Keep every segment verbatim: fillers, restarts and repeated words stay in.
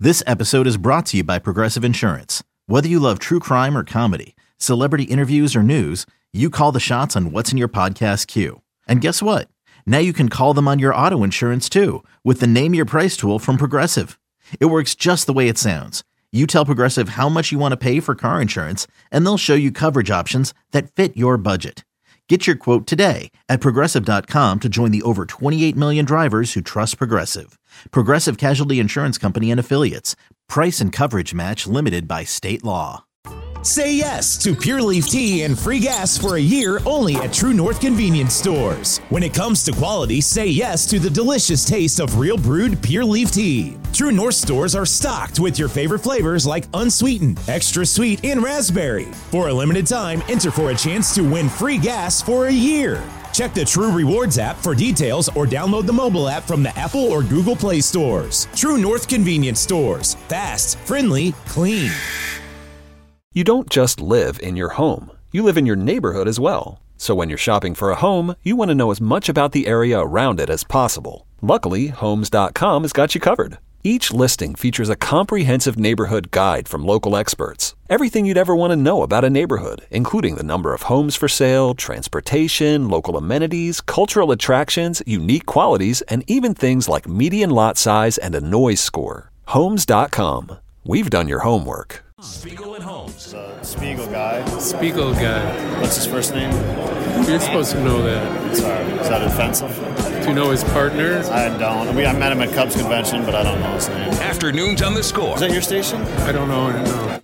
This episode is brought to you by Progressive Insurance. Whether you love true crime or comedy, celebrity interviews or news, you call the shots on what's in your podcast queue. And guess what? Now you can call them on your auto insurance too with the Name Your Price tool from Progressive. It works just the way it sounds. You tell Progressive how much you want to pay for car insurance, and they'll show you coverage options that fit your budget. Get your quote today at Progressive dot com to join the over twenty-eight million drivers who trust Progressive. Progressive Casualty Insurance Company and Affiliates. Price and coverage match limited by state law. Say yes to Pure Leaf Tea and free gas for a year only at True North Convenience Stores. When it comes to quality, say yes to the delicious taste of real brewed Pure Leaf Tea. True North stores are stocked with your favorite flavors like unsweetened, extra sweet, and raspberry. For a limited time, enter for a chance to win free gas for a year. Check the True Rewards app for details or download the mobile app from the Apple or Google Play stores. True North Convenience Stores. Fast, friendly, clean. You don't just live in your home. You live in your neighborhood as well. So when you're shopping for a home, you want to know as much about the area around it as possible. Luckily, Homes dot com has got you covered. Each listing features a comprehensive neighborhood guide from local experts. Everything you'd ever want to know about a neighborhood, including the number of homes for sale, transportation, local amenities, cultural attractions, unique qualities, and even things like median lot size and a noise score. Homes dot com. We've done your homework. Spiegel and Holmes. Uh, Spiegel guy. Spiegel guy. What's his first name? You're supposed to know that. Sorry, is that offensive? Do you know his partner? I don't. I mean, I met him at Cubs convention, but I don't know his name. Afternoons on the Score. Is that your station? I don't know. I don't know.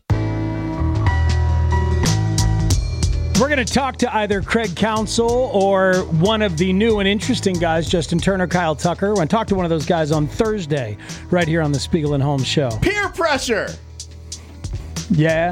We're going to talk to either Craig Counsell or one of the new and interesting guys, Justin Turner, Kyle Tucker. We're going to talk to one of those guys on Thursday, right here on the Spiegel and Holmes show. Peer pressure. Yeah.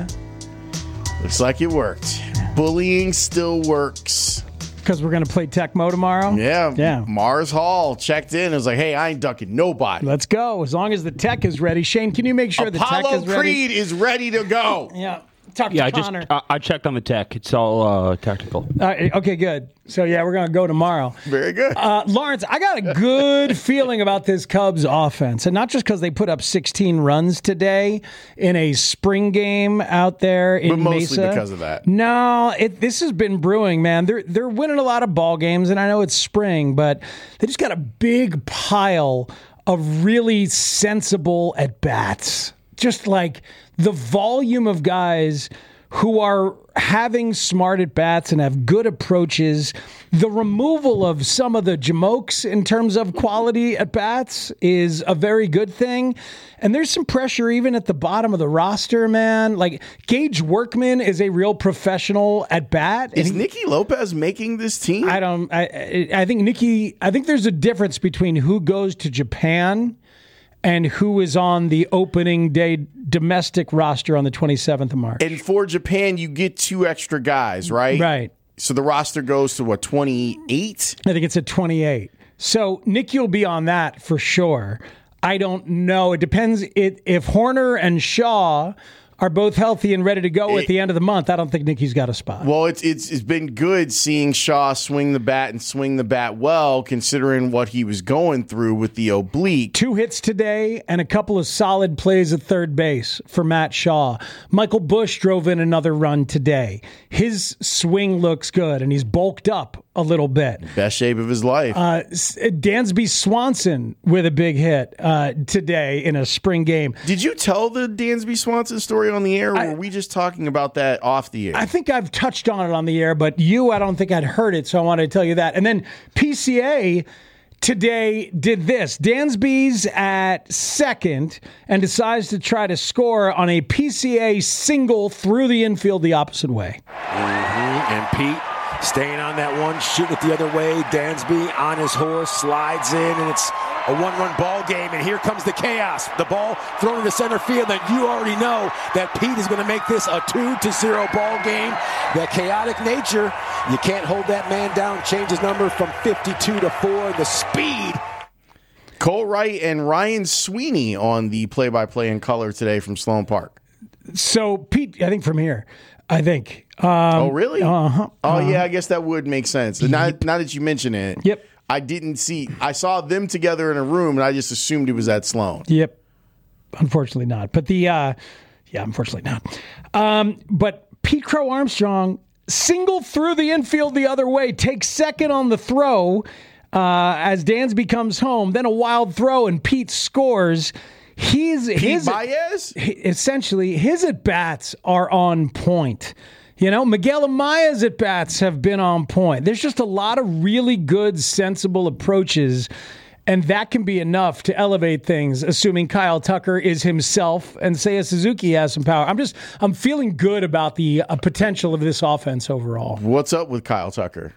Looks like it worked. Bullying still works. Because we're going to play Tecmo tomorrow? Yeah. Yeah. Mars Hall checked in and was like, hey, I ain't ducking nobody. Let's go. As long as the tech is ready. Shane, can you make sure the tech Apollo is ready? Creed is ready to go. Yeah. Talk yeah, to I Connor. just I, I checked on the tech. It's all uh, technical. Uh, okay, good. So, yeah, we're going to go tomorrow. Very good. Uh, Lawrence, I got a good feeling about this Cubs offense. And not just because they put up sixteen runs today in a spring game out there in But mostly Mesa. because of that. No, it, this has been brewing, man. They're, they're winning a lot of ball games, and I know it's spring, but they just got a big pile of really sensible at-bats. Just like the volume of guys who are having smart at-bats and have good approaches. The removal of some of the jamokes in terms of quality at-bats is a very good thing. And there's some pressure even at the bottom of the roster, man. Like, Gage Workman is a real professional at-bat. Is he, Nicky Lopez making this team? I don't, I, I think Nicky, I think there's a difference between who goes to Japan and who is on the opening day domestic roster on the twenty-seventh of March. And for Japan, you get two extra guys, right? Right. So the roster goes to, what, twenty-eight? I think it's at twenty-eight. So Nicky will be on that for sure. I don't know. It depends. It, if Horner and Shaw are both healthy and ready to go it, at the end of the month, I don't think Nicky's got a spot. Well, it's it's it's been good seeing Shaw swing the bat and swing the bat well, considering what he was going through with the oblique. Two hits today and a couple of solid plays at third base for Matt Shaw. Michael Busch drove in another run today. His swing looks good, and he's bulked up a little bit. Best shape of his life. Uh, Dansby Swanson with a big hit uh, today in a spring game. Did you tell the Dansby Swanson story on the air, or I, were we just talking about that off the air? I think I've touched on it on the air, but you, I don't think I'd heard it, so I wanted to tell you that. And then P C A today did this. Dansby's at second and decides to try to score on a P C A single through the infield the opposite way. Mm-hmm. And Pete staying on that one, shooting it the other way. Dansby on his horse, slides in, and it's a one-run ball game. And here comes the chaos. The ball thrown into center field, and you already know that Pete is going to make this a two to zero ball game. That chaotic nature, you can't hold that man down. Change his number from fifty-two to four. The speed. Cole Wright and Ryan Sweeney on the play-by-play in color today from Sloan Park. So, Pete, I think from here, I think. Um, oh, really? Uh-huh. Oh, uh-huh. yeah, I guess that would make sense. Yep. Now, now that you mention it, yep. I didn't see. I saw them together in a room, and I just assumed it was at Sloan. Yep. unfortunately not. But the, uh, yeah, unfortunately not. Um, but Pete Crow Armstrong, single through the infield the other way, takes second on the throw uh, as Dansby comes home. Then a wild throw, and Pete scores. He's Pete his Baez? Essentially, his at-bats are on point. You know, Miguel Amaya's at-bats have been on point. There's just a lot of really good, sensible approaches, and that can be enough to elevate things, assuming Kyle Tucker is himself and Seiya Suzuki has some power. I'm just, I'm feeling good about the uh, potential of this offense overall. What's up with Kyle Tucker?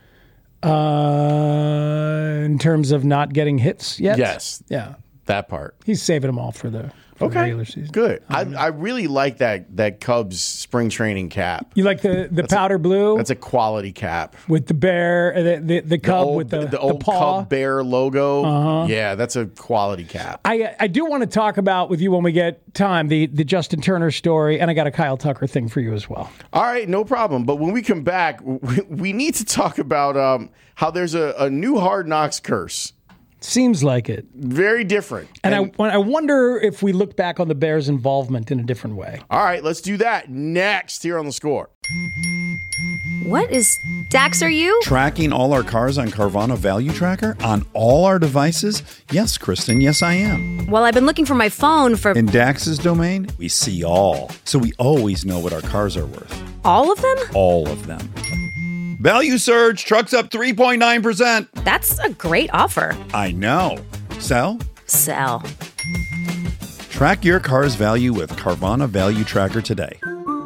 Uh, in terms of not getting hits yet? Yes. Yeah. That part. He's saving them all for the, for okay. the regular season. Good. I, I really like that that Cubs spring training cap. You like the, the That's powder a, blue? That's a quality cap. With the bear, the the, the cub the old, with the, the, the old paw. Cub Bear logo. Uh-huh. Yeah, that's a quality cap. I I do want to talk about with you when we get time the, the Justin Turner story, and I got a Kyle Tucker thing for you as well. All right, no problem. But when we come back, we, we need to talk about um, how there's a, a new Hard Knocks curse. Seems like it. Very different. And, and I, I wonder if we look back on the Bears' involvement in a different way. All right, let's do that next here on The Score. What is Dax, are you? Tracking all our cars on Carvana Value Tracker on all our devices? Yes, Kristen, yes, I am. Well, I've been looking for my phone for... In Dax's domain, we see all. So we always know what our cars are worth. All of them? All of them. Value surge, trucks up three point nine percent. That's a great offer. I know. Sell? Sell. Track your car's value with Carvana Value Tracker today.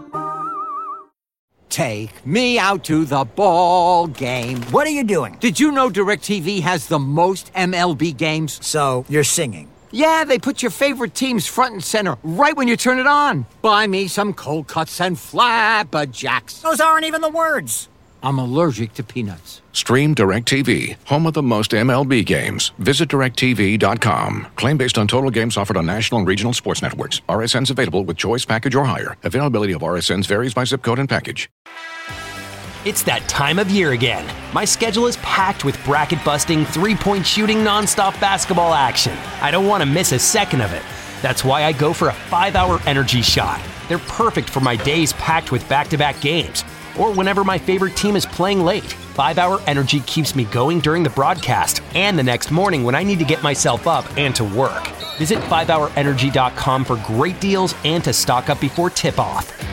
Take me out to the ball game. What are you doing? Did you know DirecTV has the most M L B games? So, you're singing. Yeah, they put your favorite teams front and center right when you turn it on. Buy me some cold cuts and flapjacks. Those aren't even the words. I'm allergic to peanuts. Stream DirecTV, home of the most M L B games. Visit direct T V dot com. Claim based on total games offered on national and regional sports networks. R S Ns available with choice package or higher. Availability of R S Ns varies by zip code and package. It's that time of year again. My schedule is packed with bracket-busting, three-point shooting, nonstop basketball action. I don't want to miss a second of it. That's why I go for a five-hour energy shot. They're perfect for my days packed with back-to-back games, or whenever my favorite team is playing late. five-hour energy keeps me going during the broadcast and the next morning when I need to get myself up and to work. Visit five hour energy dot com for great deals and to stock up before tip-off.